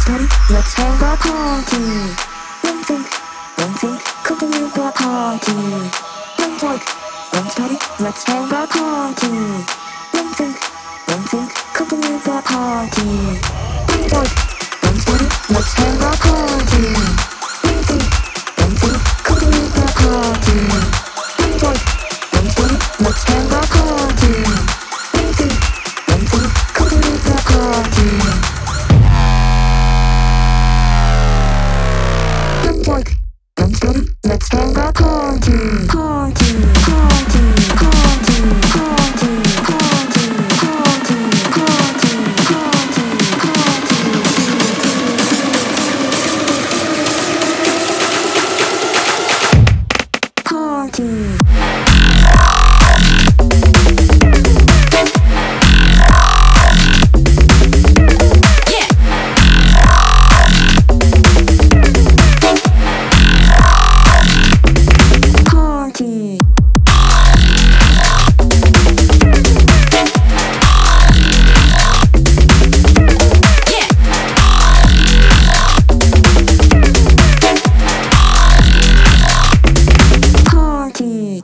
study, let's have a party. Don't think, continue the party. Don't talk, don't study, let's have a party. Don't think, continue the party. Don't talk, don't study, let's have a party. Don't think, continue the party. Don't talk, don't study, let's have a party. Don't think, continue the party. Don't talk, don't study, let's have a party. Party, party, party, party, party, party, party, party, party. Party. Party.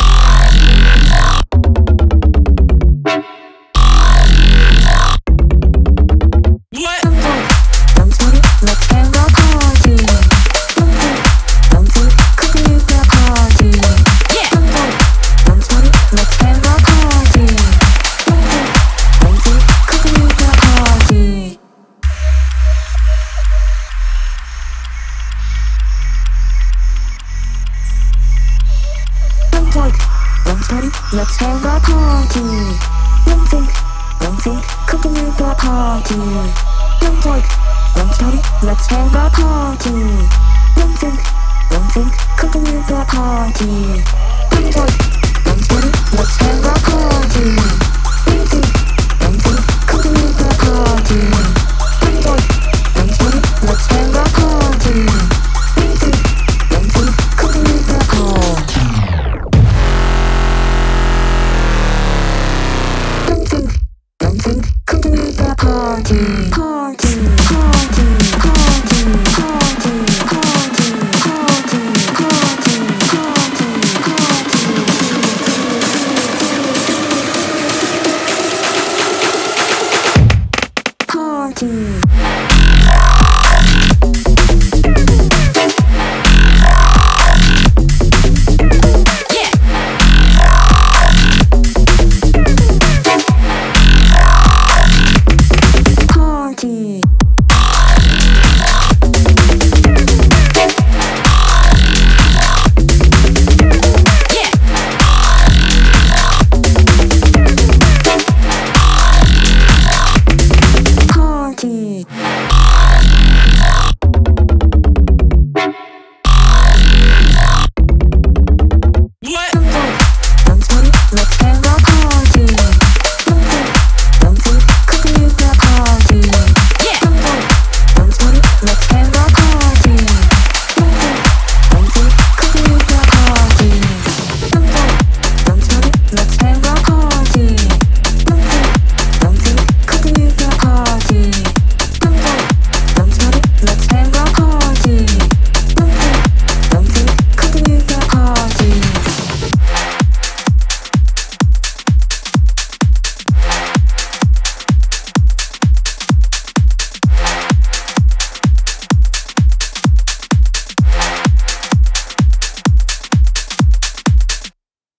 What? Don't study, let's have a party. Don't think, continue the party. Don't study, let's have a party. Don't think, continue the party. Don't study, let's have a party. Don't think, continue the party. Don't study, let's have a party. Don't think, continue the party. Don't study, let's have a party. Don't think, continue the party. Don't study, let's have a party. Don't think, continue the party. Don't think, continue the party. Party, party, party, party, party, party, party, party, party. Party.